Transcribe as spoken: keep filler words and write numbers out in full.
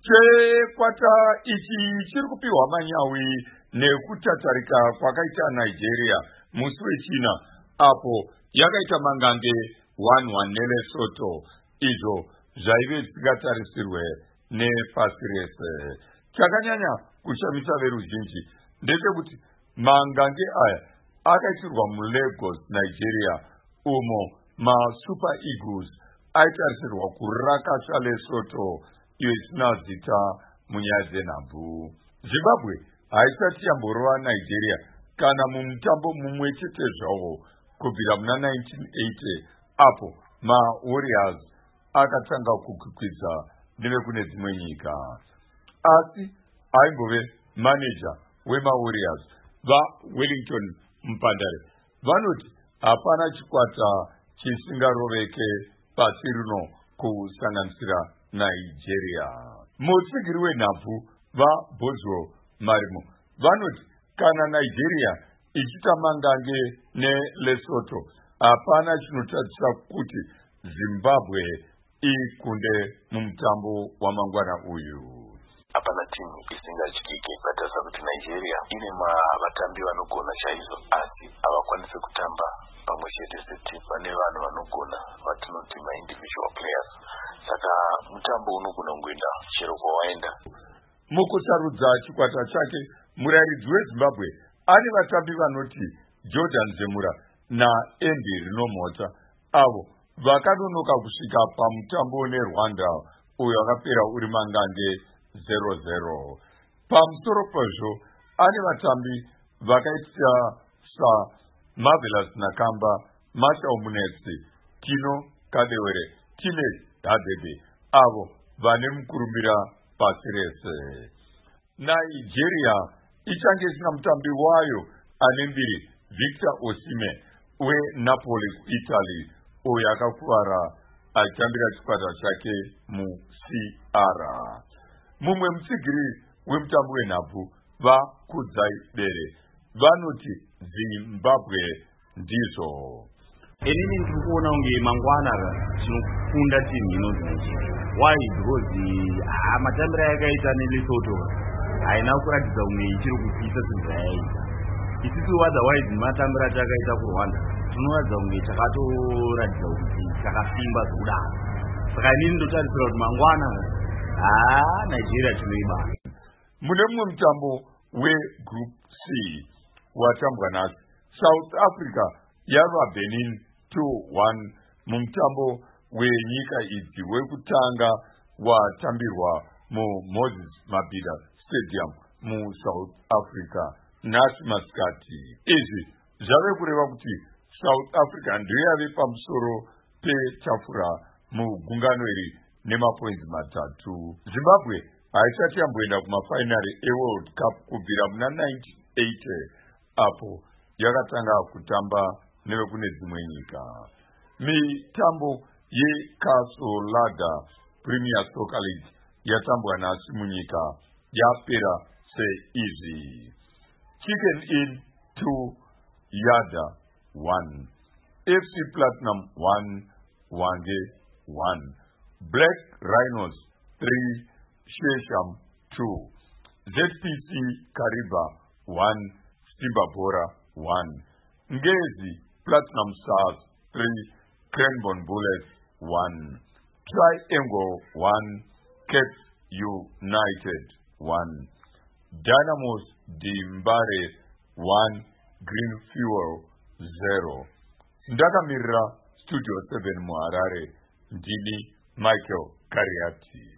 Chekwata ichi chiri kupiwa manyawi nekutatarika kwakaita Nigeria musi wechina apo yakaita mangange one one neLesotho izvo zvaive zvisingatarisirwe nepasi rese. Chakanyanya kushamisa veruzhinji ndechekuti mangange aya akaitirwa muLagos, Nigeria, umo maSuper Eagles aitarisirwa kurakasha Lesotho iyo isina zita munyaya dzenhabvu. Zimbabwe haisati yamborova Nigeria kana mumutambo mumwe chete zvawo kubvira muna nineteen eighty apo maWarriors akatanga kukwikwidza nevekune dzimwe nyika. Asi aimbove manager wemaWarriors vaWellington Mpandare vanoti hapana chikwata chisingaroveke pasi rino kusanganisira Nigeria. Mutsigiri wenhabvu vaBozo Marimo vanoti kana Nigeria ichita mangange neLesotho hapana chinotarisira kuti Zimbabwe ikunde mumutambo wamangwana uyu. Hapana timu isingatyike kutarisa kuti Nigeria ine vatambi vanogona chaizvo asi havakwanisi kutamba pamwe chete setimu. Pane vanhu vanogona vatinoti ma-individual players. Saka mutambo unogona kungoenda chero kwawaenda. Mukusarudza chikwata chake murairidzi weZimbabwe ane vatambi vanoti Jordan Zemura naEndy Rinomhota avo vakanonoka kusvika pamutambo neRwanda uyo wakapera uri mangange zero zero. Pamusoro pezvo ane vatambi vakaita saMarvelous Nakamba, Marshall Munetsi, Tino Kadewere, Tine Hadebe avo vane mukurumbira pasi rese. Nigeria ichange isina mutambi wayo ane mbiri Victor Osimhen weNapoli kuItaly uyo akakuvara achitambira chikwata chake muC R. Mumwe mutsigiri wemutambo wenhabvu vaKudzai Bere vanoti Zimbabwe ndizo. Inini ndiri kuona kunge mangwana tinokunda timu inonzi Nigeria. Why? Because ah, matambiro yakaita neLesotho haina kuratidza umwe ichiri kupisa zvinhu zvayaita. Isusu otherwise matambiro atakaita kuRwanda tinoratidza kunge takatoratidza kuti takasimba zvekudaro. Saka inini ndotarisira kuti mangwana ah Nigeria tinoibata. Mune mumwe mutambo weGroup C watambwa nhasi, South Africa yarwa Benin two one mumutambo wenyika idzi wekutanga watambirwa muMoses Mabhida Stadium muSouth Africa nhasi masikati. Izvi zvave kureva kuti South Africa ndiyo yave pamusoro petafura mugungano iri nemapoints matatu. Zimbabwe haisati yamboenda kumafainari eWorld Cup kubvira muna nineteen eighty apo yakatanga kutamba nevekune dzimwe nyika. Mitambo yeKasolada Premier Soccer League yatambwa nhasi munyika yapera seizvi: Chicken Inn two, Yada one, F C Platinum one, Wange one, Black Rhinos three, Shesham two, Z P C Kariba one, Stimbabora one, Ngezi Platinum Stars three, Cranbourne Bullets one, Triangle one, Cape United one, Dynamos Dimbare one, Green Fuel zero. Ndakamirira Studio seven muHarare, ndini Michael Kariati.